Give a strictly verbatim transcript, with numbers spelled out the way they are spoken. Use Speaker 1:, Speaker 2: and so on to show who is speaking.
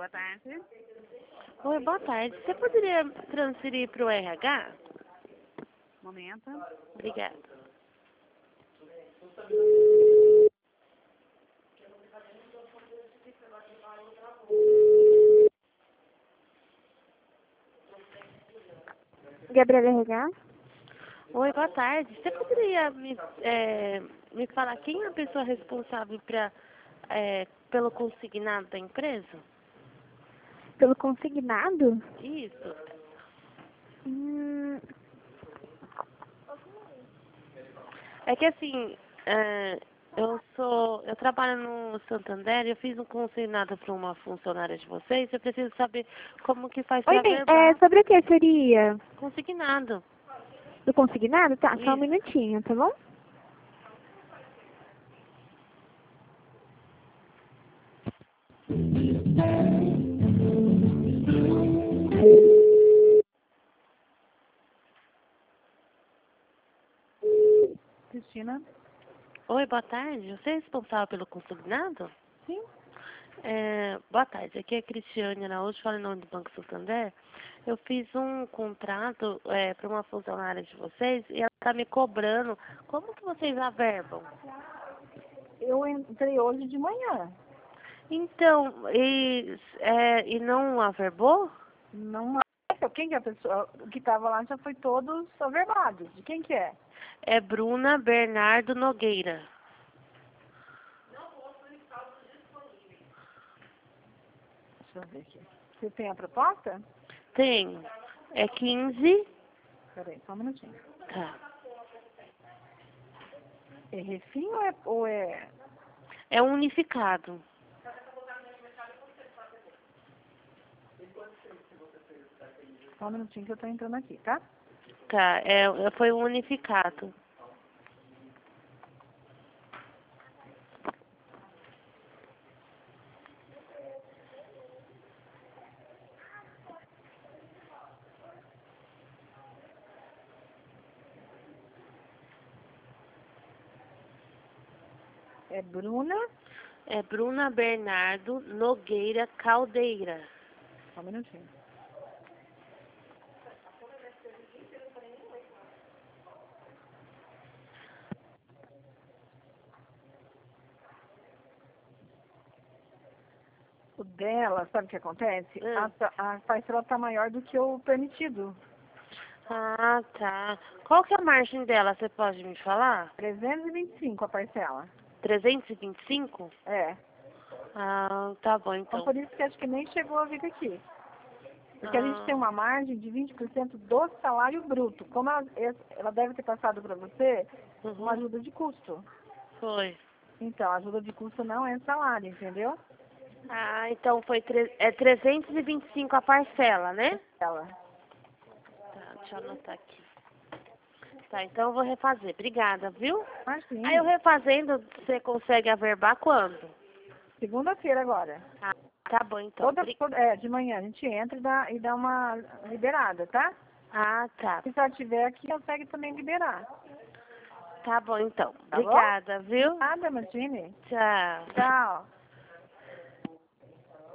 Speaker 1: boa tarde.
Speaker 2: Oi, boa tarde. Você poderia transferir para o R H?
Speaker 1: Momento.
Speaker 2: Obrigada.
Speaker 3: Gabriela R H?
Speaker 2: Oi, boa tarde. Você poderia me, é, me falar quem é a pessoa responsável pra, é, pelo consignado da empresa?
Speaker 3: Pelo consignado?
Speaker 2: Isso.
Speaker 3: Hum,
Speaker 2: É que assim, é, eu sou, eu trabalho no Santander e eu fiz um consignado para uma funcionária de vocês. Eu preciso saber como que faz
Speaker 3: Oi,
Speaker 2: para
Speaker 3: bem, é,
Speaker 2: verbar
Speaker 3: sobre o que seria?
Speaker 2: consignado.
Speaker 3: Do consignado? Tá, só um
Speaker 2: Isso.
Speaker 3: minutinho, tá bom?
Speaker 1: Cristina?
Speaker 2: Oi, boa tarde. Você é responsável pelo consignado?
Speaker 1: Sim.
Speaker 2: É, boa tarde, aqui é Cristiane Araújo, falo em nome do Banco Santander. Eu fiz um contrato é, para uma funcionária de vocês e ela está me cobrando. Como que vocês averbam?
Speaker 1: Eu entrei hoje de manhã.
Speaker 2: Então, e, é, e não averbou?
Speaker 1: Não é. Quem que é a pessoa? O que estava lá já foi todos averbados. De quem que é?
Speaker 2: É Bruna Bernardo Nogueira.
Speaker 1: Deixa eu ver aqui. Você tem a proposta?
Speaker 2: Tem. É quinze.
Speaker 1: Peraí, só um minutinho.
Speaker 2: Tá.
Speaker 1: É refim ou é... Ou é...
Speaker 2: É unificado.
Speaker 1: Só um minutinho que eu tô entrando aqui, tá?
Speaker 2: Tá, é, é- foi unificado.
Speaker 1: É Bruna...
Speaker 2: É Bruna Bernardo Nogueira Caldeira.
Speaker 1: Só um minutinho. O dela, sabe o que acontece?
Speaker 2: Hum.
Speaker 1: A, ta- a parcela tá maior do que o permitido.
Speaker 2: Ah, tá. Qual que é a margem dela, você pode me falar?
Speaker 1: trezentos e vinte e cinco a parcela.
Speaker 2: trezentos e vinte e cinco?
Speaker 1: É.
Speaker 2: Ah, tá bom,
Speaker 1: Então,
Speaker 2: então.
Speaker 1: por isso que acho que nem chegou a vir aqui. Porque a gente
Speaker 2: Ah,
Speaker 1: tem uma margem de vinte por cento do salário bruto. Como ela, ela deve ter passado para você uma
Speaker 2: uhum,
Speaker 1: ajuda de custo.
Speaker 2: foi.
Speaker 1: Então, a ajuda de custo não é salário, entendeu?
Speaker 2: Ah, então foi tre é trezentos e vinte e cinco a parcela, né?
Speaker 1: Ela.
Speaker 2: Tá, deixa eu anotar aqui. Tá, então eu vou refazer. Obrigada, viu? Aí eu
Speaker 1: Imagina.
Speaker 2: refazendo, você consegue averbar quando?
Speaker 1: Segunda-feira agora.
Speaker 2: Ah, tá bom, então.
Speaker 1: Toda,
Speaker 2: Obri-
Speaker 1: toda, é, de manhã a gente entra e dá, e dá uma liberada, tá?
Speaker 2: Ah, tá.
Speaker 1: Se ela estiver aqui, consegue também liberar.
Speaker 2: Tá bom, então.
Speaker 1: Tá bom?
Speaker 2: Obrigada, viu?
Speaker 1: Nada, imagine.
Speaker 2: Tchau.
Speaker 1: Tchau.